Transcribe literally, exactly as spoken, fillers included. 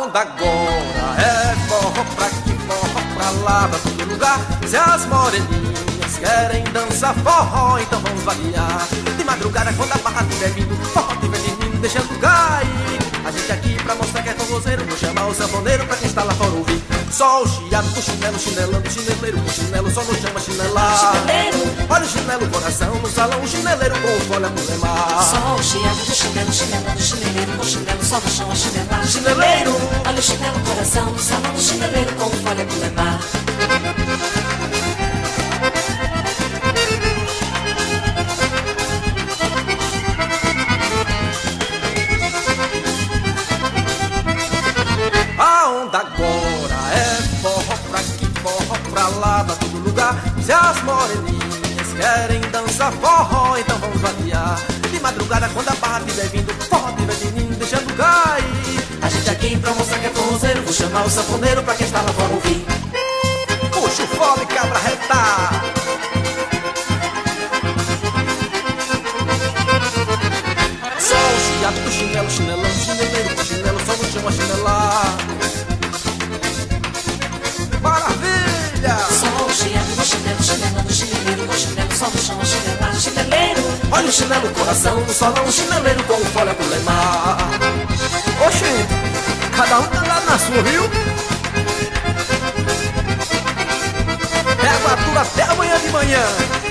onda agora é forró pra aqui, forró pra lá, pra todo lugar. Se as moreninhas querem dançar forró, então vamos variar. De madrugada quando a barra tiver vindo, forró tiver dormindo, deixando cair. A gente aqui pra mostrar que é forrozeiro, vou chamar o sanfoneiro pra quem está lá fora ouvir. Só o chiado do chinelo, chinelando, chineleiro com chinelo, só não chama chinelar. Chineleiro, olha o chinelo, coração no salão, o chineleiro com folha pro lemar. só o chiado do chinelo, chinelando, chineleiro com chinelo, só no chão a chinelar. Chineleiro, olha o chinelo, coração no salão, o chineleiro com folha pro lemar. a onda agora é forró pra aqui, forró pra lá, pra todo lugar. Se as moreninhas querem dançar forró, então vamos variar. De madrugada quando a barra tiver vindo, forró tiver menino, deixando cair. A gente aqui pra mostrar que é forrozeiro, vou chamar o sanfoneiro pra quem está lá fora ouvir. Puxa o fole, cabra reta. Só o chiado do chinelo, chinelão, chineleiro com chinelo, só no chão a chinelar. Maravilha! Só o chiado do chinelo, chinelando, chineleiro com chinelo, só no chão a chinelar. Chineleiro, olha o chinelo, coração no salão, chineleiro com folha pro lemar. Oxente, cada um tá lá na sua, viu? É a até amanhã de manhã.